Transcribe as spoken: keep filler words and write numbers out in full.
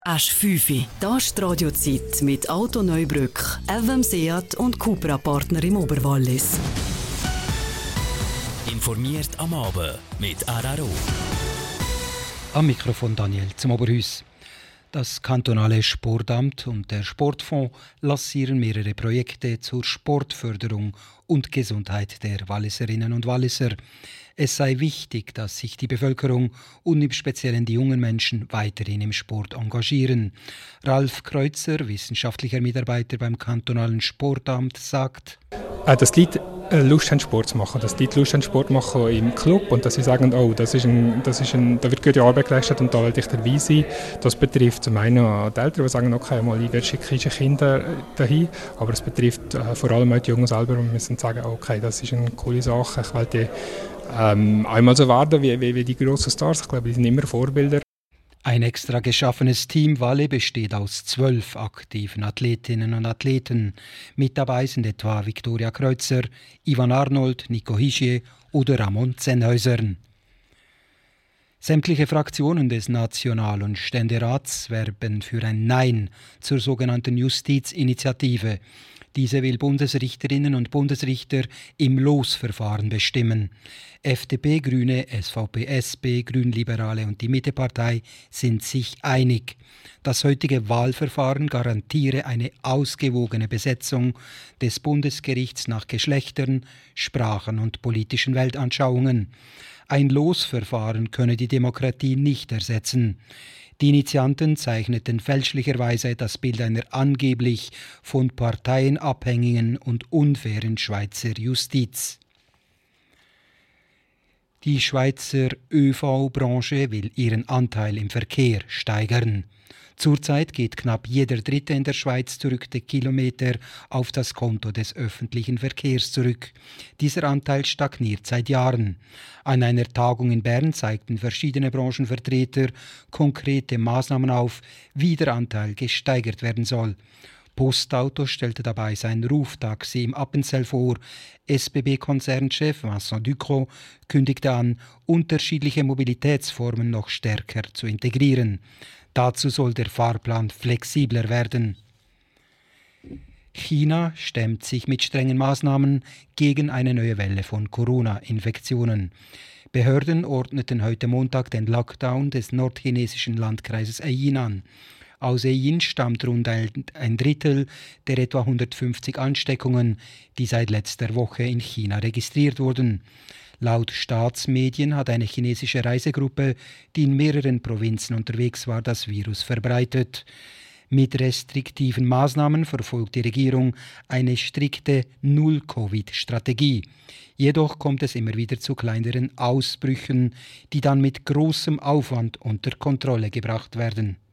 Asch fünf. Das ist die Radiozeit mit Auto Neubrück, L W M Seat und Cupra-Partner im Oberwallis. Informiert am Abend mit Araro. Am Mikrofon Daniel zum Oberhäus. Das kantonale Sportamt und der Sportfonds lancieren mehrere Projekte zur Sportförderung und Gesundheit der Walliserinnen und Walliser. Es sei wichtig, dass sich die Bevölkerung und im Speziellen die jungen Menschen weiterhin im Sport engagieren. Ralf Kreuzer, wissenschaftlicher Mitarbeiter beim kantonalen Sportamt, sagt: Äh, dass die Leute Lust haben, Sport zu machen, dass die Leute Lust haben, Sport zu machen im Club und dass sie sagen, oh, das ist ein, das ist ein, da wird gute Arbeit geleistet und da will ich dabei sein. Das betrifft zum einen die Eltern, die sagen, okay, mal lieber schicke ich Kinder dahin, aber es betrifft äh, vor allem auch die Jungen selber und wir müssen sagen, okay, das ist eine coole Sache, ich will die ähm, einmal so werden wie, wie, wie die grossen Stars, ich glaube, die sind immer Vorbilder. Ein extra geschaffenes Team Walle besteht aus zwölf aktiven Athletinnen und Athleten. Mit dabei sind etwa Viktoria Kreuzer, Ivan Arnold, Nico Hischier oder Ramon Zenhäusern. Sämtliche Fraktionen des National- und Ständerats werben für ein Nein zur sogenannten Justizinitiative. Diese will Bundesrichterinnen und Bundesrichter im Losverfahren bestimmen. F D P, Grüne, S V P, S P, Grünliberale und die Mittepartei sind sich einig. Das heutige Wahlverfahren garantiere eine ausgewogene Besetzung des Bundesgerichts nach Geschlechtern, Sprachen und politischen Weltanschauungen. Ein Losverfahren könne die Demokratie nicht ersetzen. Die Initianten zeichneten fälschlicherweise das Bild einer angeblich von Parteien abhängigen und unfairen Schweizer Justiz. Die Schweizer ÖV-Branche will ihren Anteil im Verkehr steigern. Zurzeit geht knapp jeder Dritte in der Schweiz zurückte Kilometer auf das Konto des öffentlichen Verkehrs zurück. Dieser Anteil stagniert seit Jahren. An einer Tagung in Bern zeigten verschiedene Branchenvertreter konkrete Maßnahmen auf, wie der Anteil gesteigert werden soll. Postauto stellte dabei sein Ruftaxi im Appenzell vor. S B B-Konzernchef Vincent Ducrot kündigte an, unterschiedliche Mobilitätsformen noch stärker zu integrieren. Dazu soll der Fahrplan flexibler werden. China stemmt sich mit strengen Maßnahmen gegen eine neue Welle von Corona-Infektionen. Behörden ordneten heute Montag den Lockdown des nordchinesischen Landkreises Aeyin an. Aus Aeyin stammt rund ein Drittel der etwa hundertfünfzig Ansteckungen, die seit letzter Woche in China registriert wurden. Laut Staatsmedien hat eine chinesische Reisegruppe, die in mehreren Provinzen unterwegs war, das Virus verbreitet. Mit restriktiven Maßnahmen verfolgt die Regierung eine strikte Null-Covid-Strategie. Jedoch kommt es immer wieder zu kleineren Ausbrüchen, die dann mit großem Aufwand unter Kontrolle gebracht werden.